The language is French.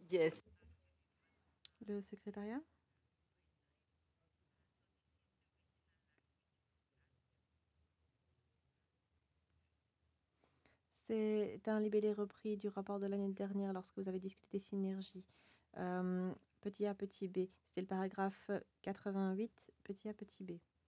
Yes. Le secrétariat? C'est un libellé repris du rapport de l'année dernière lorsque vous avez discuté des synergies. Petit a, petit b. C'était le paragraphe 88, petit a, petit b.